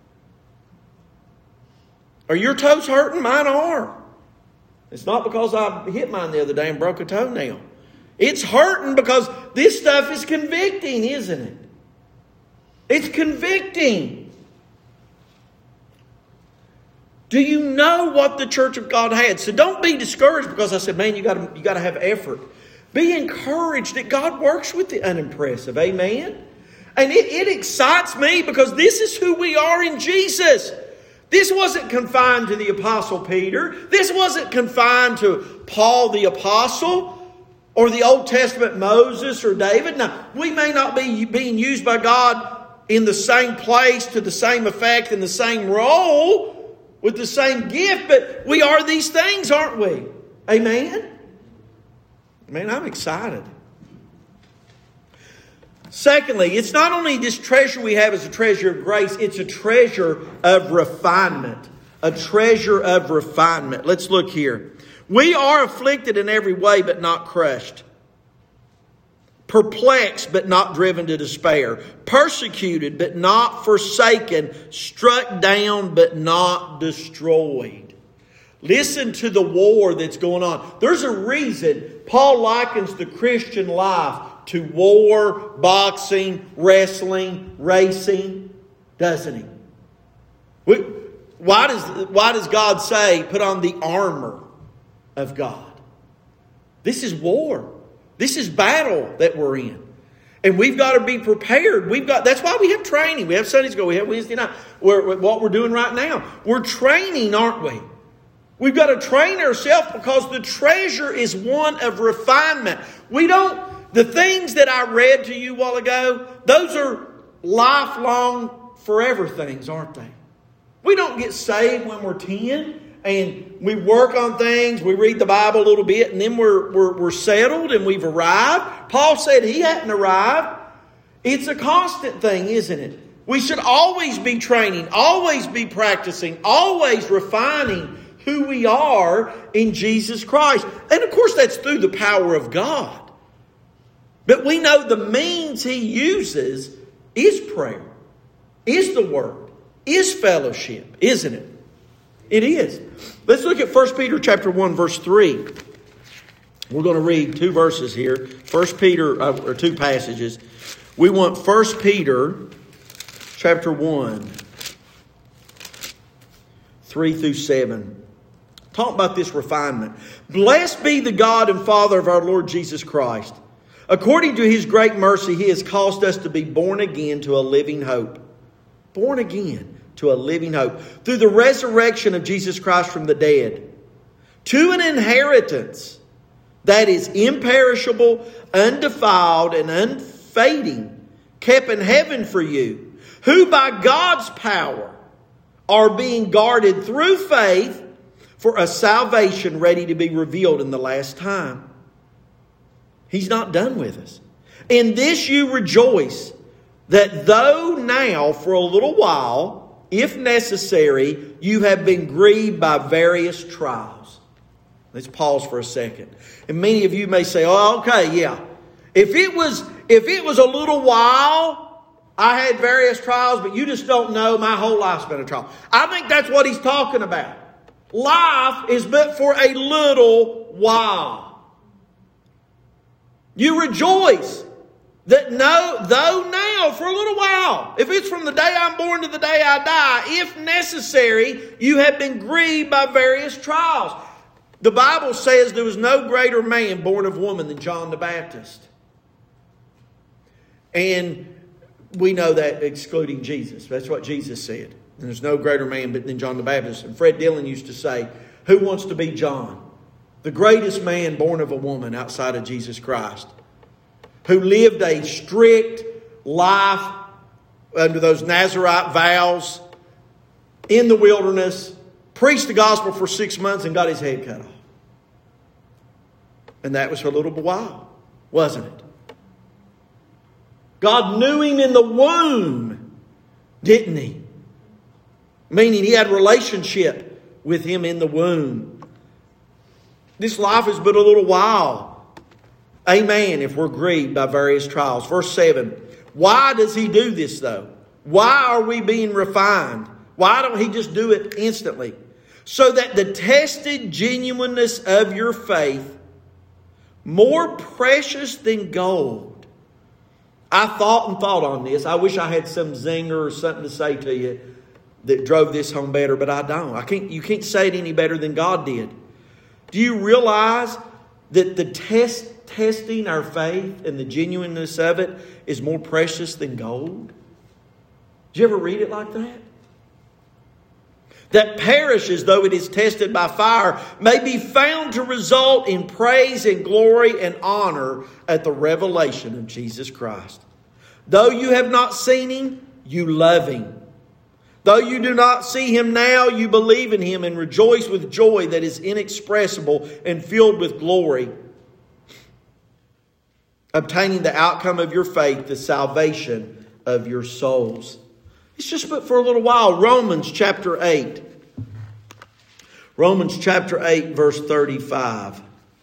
Are your toes hurting? Mine are. It's not because I hit mine the other day and broke a toenail. It's hurting because this stuff is convicting, isn't it? It's convicting. Do you know what the church of God had? So don't be discouraged because I said, man, you got to you got to have effort. Be encouraged that God works with the unimpressive. Amen? And it, it excites me because this is who we are in Jesus. This wasn't confined to the Apostle Peter. This wasn't confined to Paul the Apostle or the Old Testament Moses or David. Now, we may not be being used by God in the same place, to the same effect, in the same role, with the same gift, but we are these things, aren't we? Amen? Man, I'm excited. Secondly, it's not only this treasure we have as a treasure of grace, it's a treasure of refinement. A treasure of refinement. Let's look here. We are afflicted in every way, but not crushed. Perplexed, but not driven to despair. Persecuted, but not forsaken. Struck down, but not destroyed. Listen to the war that's going on. There's a reason Paul likens the Christian life to war, boxing, wrestling, racing, doesn't he? Why does, why does God say, put on the armor of God? This is war. This is battle that we're in. And we've got to be prepared. We've got, that's why we have training. We have Sunday school. We have Wednesday night. We're, what we're doing right now. We're training, aren't we? We've got to train ourselves because the treasure is one of refinement. We don't, the things that I read to you a while ago, those are lifelong, forever things, aren't they? We don't get saved when we're ten and we work on things, we read the Bible a little bit, and then we're, we're, we're settled and we've arrived. Paul said he hadn't arrived. It's a constant thing, isn't it? We should always be training, always be practicing, always refining who we are in Jesus Christ. And of course that's through the power of God. But we know the means He uses is prayer, is the Word, is fellowship, isn't it? It is. Let's look at First Peter chapter one, verse three. We're going to read two verses here. First Peter, uh, or two passages. We want First Peter chapter one, three through seven. Talk about this refinement. Blessed be the God and Father of our Lord Jesus Christ. According to His great mercy, He has caused us to be born again to a living hope. Born again to a living hope. Through the resurrection of Jesus Christ from the dead. To an inheritance that is imperishable, undefiled, and unfading. Kept in heaven for you. Who by God's power are being guarded through faith for a salvation ready to be revealed in the last time. He's not done with us. In this you rejoice, that though now for a little while, if necessary, you have been grieved by various trials. Let's pause for a second. And many of you may say, oh, okay, yeah. If it was, if it was a little while, I had various trials, but you just don't know my whole life's been a trial. I think that's what he's talking about. Life is but for a little while. You rejoice that no, though now for a little while, if it's from the day I'm born to the day I die, if necessary, you have been grieved by various trials. The Bible says there was no greater man born of woman than John the Baptist. And we know that excluding Jesus. That's what Jesus said. And there's no greater man than John the Baptist. And Fred Dillon used to say, who wants to be John? The greatest man born of a woman outside of Jesus Christ. Who lived a strict life under those Nazarite vows in the wilderness, preached the gospel for six months and got his head cut off. And that was for a little while, wasn't it? God knew him in the womb, didn't he? Meaning he had a relationship with him in the womb. This life is but a little while. Amen, if we're grieved by various trials. Verse seven. Why does he do this though? Why are we being refined? Why don't he just do it instantly? So that the tested genuineness of your faith, more precious than gold. I thought and thought on this. I wish I had some zinger or something to say to you that drove this home better, but I don't. I can't. You can't say it any better than God did. Do you realize that the test, testing our faith and the genuineness of it is more precious than gold? Did you ever read it like that? That perishes though it is tested by fire, may be found to result in praise and glory and honor at the revelation of Jesus Christ. Though you have not seen Him, you love Him. Though you do not see Him now, you believe in Him and rejoice with joy that is inexpressible and filled with glory, obtaining the outcome of your faith, the salvation of your souls. It's just but for a little while. Romans chapter eight. Romans chapter eight, verse thirty-five.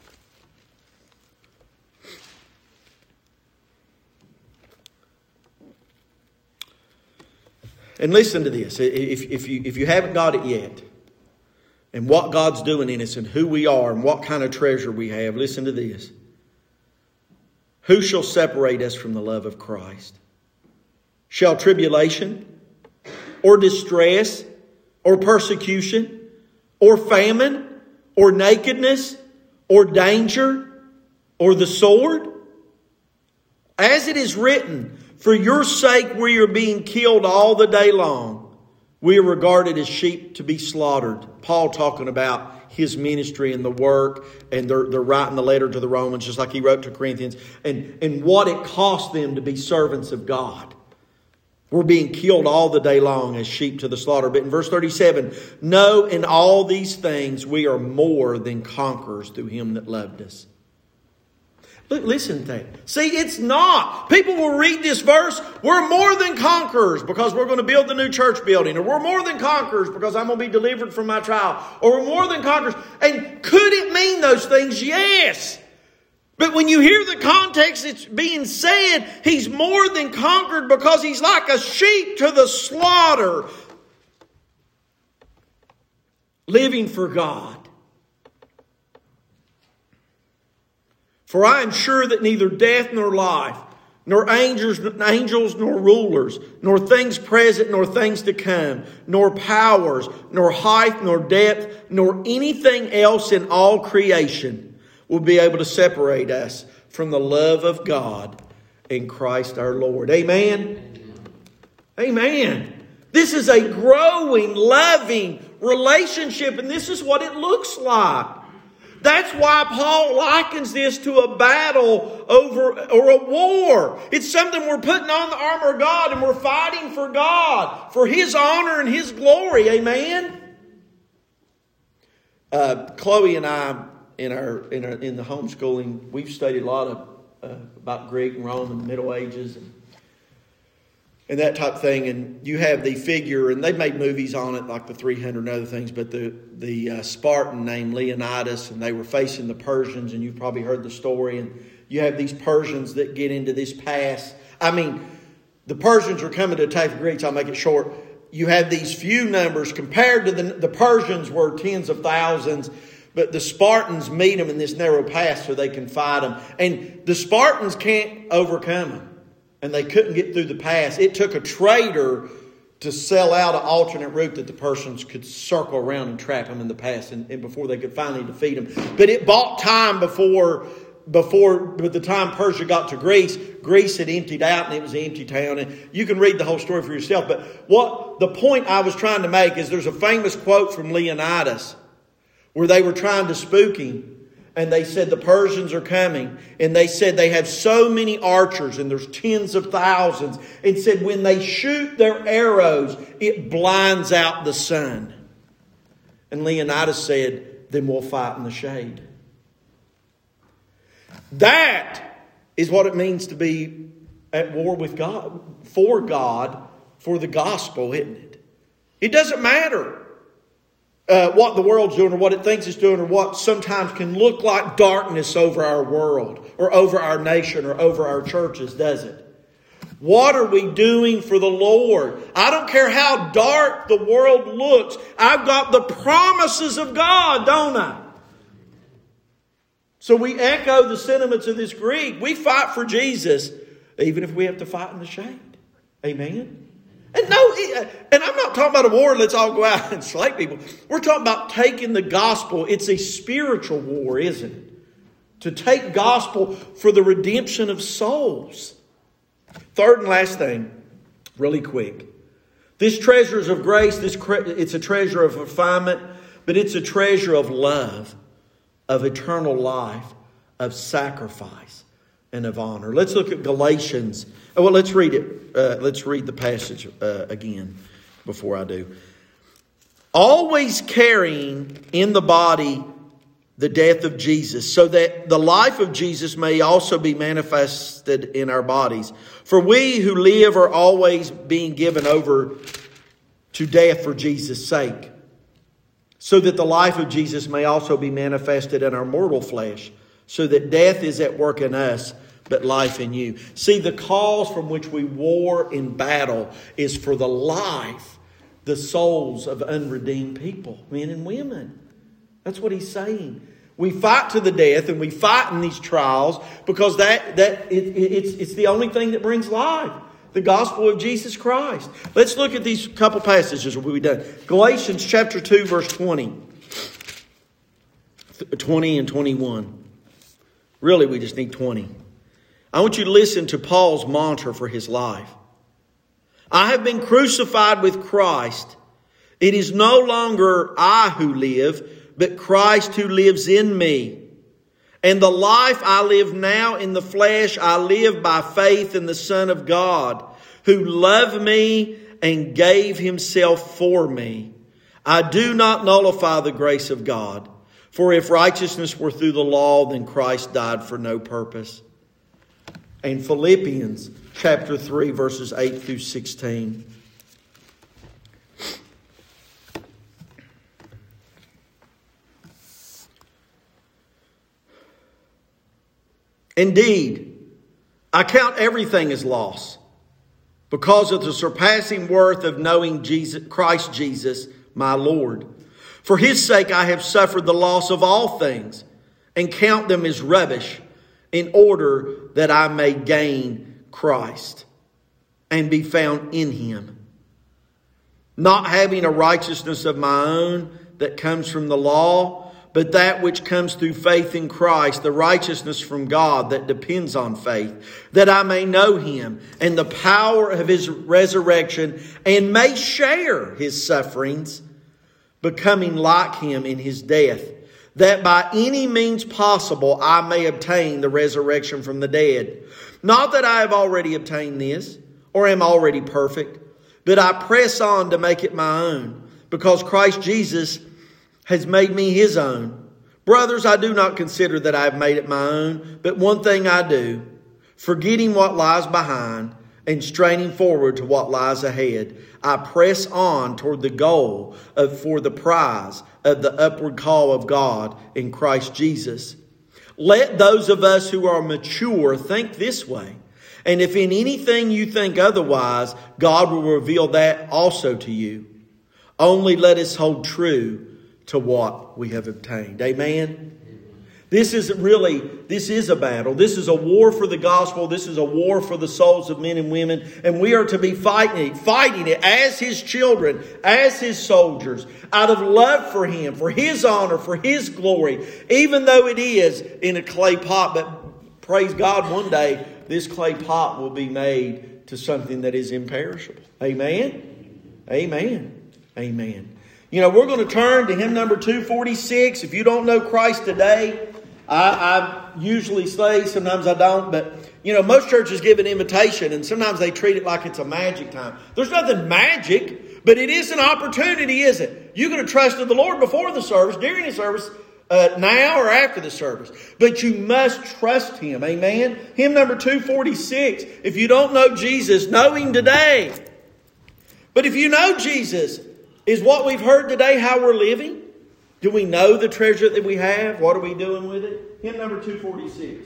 And listen to this. If, if, you, if you haven't got it yet, and what God's doing in us and who we are and what kind of treasure we have, listen to this. Who shall separate us from the love of Christ? Shall tribulation, or distress, or persecution, or famine, or nakedness, or danger, or the sword? As it is written, for your sake we are being killed all the day long. We are regarded as sheep to be slaughtered. Paul talking about his ministry and the work, and they're, they're writing the letter to the Romans just like he wrote to Corinthians, and, and what it cost them to be servants of God. We're being killed all the day long as sheep to the slaughter. But in verse thirty-seven, no, in all these things we are more than conquerors through Him that loved us. Look, listen to that. See, it's not. People will read this verse, we're more than conquerors because we're going to build the new church building. Or we're more than conquerors because I'm going to be delivered from my trial. Or we're more than conquerors. And could it mean those things? Yes. But when you hear the context, it's being said he's more than conquered because he's like a sheep to the slaughter, living for God. For I am sure that neither death nor life, nor angels, angels nor rulers, nor things present nor things to come, nor powers, nor height, nor depth, nor anything else in all creation will be able to separate us from the love of God in Christ our Lord. Amen? Amen. This is a growing, loving relationship, and this is what it looks like. That's why Paul likens this to a battle over or a war. It's something we're putting on the armor of God and we're fighting for God, for His honor and His glory. Amen? Uh, Chloe and I, in our in our in the homeschooling, we've studied a lot of uh, about Greek and Rome and the Middle Ages and, and that type of thing. And you have the figure, and they've made movies on it, like the three hundred and other things. But the the uh, Spartan named Leonidas, and they were facing the Persians, and you've probably heard the story. And you have these Persians that get into this pass. I mean, the Persians are coming to attack the Greeks. I'll make it short. You have these few numbers compared to the, the Persians were tens of thousands. But the Spartans meet them in this narrow pass so they can fight them. And the Spartans can't overcome them. And they couldn't get through the pass. It took a traitor to sell out an alternate route that the Persians could circle around and trap them in the pass. And, and before they could finally defeat them. But it bought time before... Before, by the time Persia got to Greece, Greece had emptied out and it was an empty town. And you can read the whole story for yourself. But what the point I was trying to make is there's a famous quote from Leonidas where they were trying to spook him. And they said the Persians are coming. And they said they have so many archers and there's tens of thousands. And said when they shoot their arrows, it blinds out the sun. And Leonidas said, then we'll fight in the shade. That is what it means to be at war with God, for God, for the gospel, isn't it? It doesn't matter uh, what the world's doing or what it thinks it's doing or what sometimes can look like darkness over our world or over our nation or over our churches, does it? What are we doing for the Lord? I don't care how dark the world looks. I've got the promises of God, don't I? So we echo the sentiments of this Greek. We fight for Jesus, even if we have to fight in the shade. Amen? And no, and I'm not talking about a war, let's all go out and slay people. We're talking about taking the gospel. It's a spiritual war, isn't it? To take gospel for the redemption of souls. Third and last thing, really quick. This treasures of grace, this it's a treasure of refinement, but it's a treasure of love, of eternal life, of sacrifice, and of honor. Let's look at Galatians. Oh, well, let's read it. Uh, let's read the passage uh, again before I do. Always carrying in the body the death of Jesus, so that the life of Jesus may also be manifested in our bodies. For we who live are always being given over to death for Jesus' sake, so that the life of Jesus may also be manifested in our mortal flesh, so that death is at work in us, but life in you. See, the cause from which we war in battle is for the life, the souls of unredeemed people, men and women. That's what he's saying. We fight to the death and we fight in these trials because that that it, it, it's, it's the only thing that brings life. The gospel of Jesus Christ. Let's look at these couple passages we'll be done. Galatians chapter two, verse twenty. twenty and twenty-one. Really, we just need twenty. I want you to listen to Paul's mantra for his life. I have been crucified with Christ. It is no longer I who live, but Christ who lives in me. And the life I live now in the flesh, I live by faith in the Son of God, who loved me and gave himself for me. I do not nullify the grace of God. For if righteousness were through the law, then Christ died for no purpose. And Philippians chapter three, verses eight through sixteen. Indeed, I count everything as loss because of the surpassing worth of knowing Jesus, Christ Jesus, my Lord. For his sake I have suffered the loss of all things and count them as rubbish in order that I may gain Christ and be found in him, not having a righteousness of my own that comes from the law, but that which comes through faith in Christ, the righteousness from God that depends on faith, that I may know him and the power of his resurrection and may share his sufferings, becoming like him in his death, that by any means possible I may obtain the resurrection from the dead. Not that I have already obtained this, or am already perfect, but I press on to make it my own, because Christ Jesus has made me His own. Brothers, I do not consider that I have made it my own, but one thing I do, forgetting what lies behind and straining forward to what lies ahead, I press on toward the goal of for the prize of the upward call of God in Christ Jesus. Let those of us who are mature think this way. And if in anything you think otherwise, God will reveal that also to you. Only let us hold true to what we have obtained. Amen. This is really, this is a battle. This is a war for the gospel. This is a war for the souls of men and women. And we are to be fighting it, fighting it as His children, as His soldiers, out of love for Him, for His honor, for His glory, even though it is in a clay pot. But praise God, one day this clay pot will be made to something that is imperishable. Amen? Amen. Amen. You know, we're going to turn to hymn number two forty-six. If you don't know Christ today, I, I usually say, sometimes I don't, but, you know, most churches give an invitation, and sometimes they treat it like it's a magic time. There's nothing magic, but it is an opportunity, isn't it? You could have trusted the Lord before the service, during the service, uh, now or after the service. But you must trust Him, amen? Hymn number two forty-six. If you don't know Jesus, know Him today. But if you know Jesus, is what we've heard today how we're living? Do we know the treasure that we have? What are we doing with it? Hymn number two forty-six.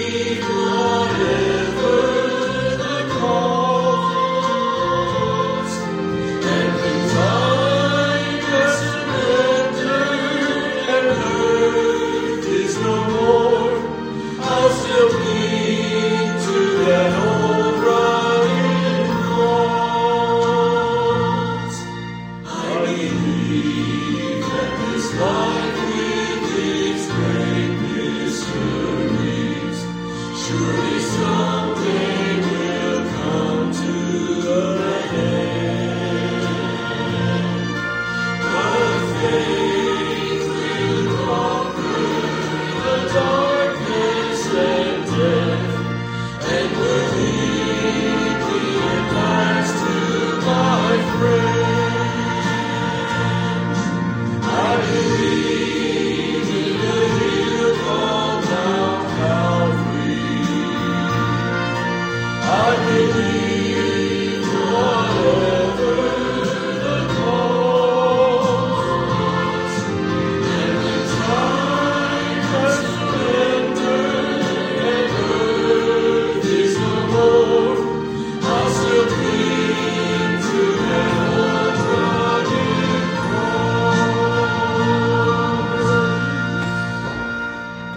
Whatever the call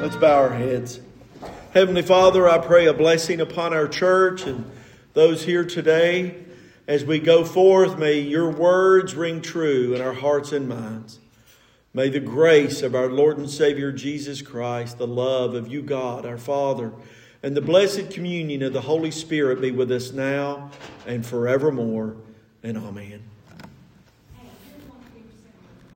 Let's bow our heads. Heavenly Father, I pray a blessing upon our church and those here today. As we go forth, may your words ring true in our hearts and minds. May the grace of our Lord and Savior Jesus Christ, the love of you, God, our Father, and the blessed communion of the Holy Spirit be with us now and forevermore. And amen.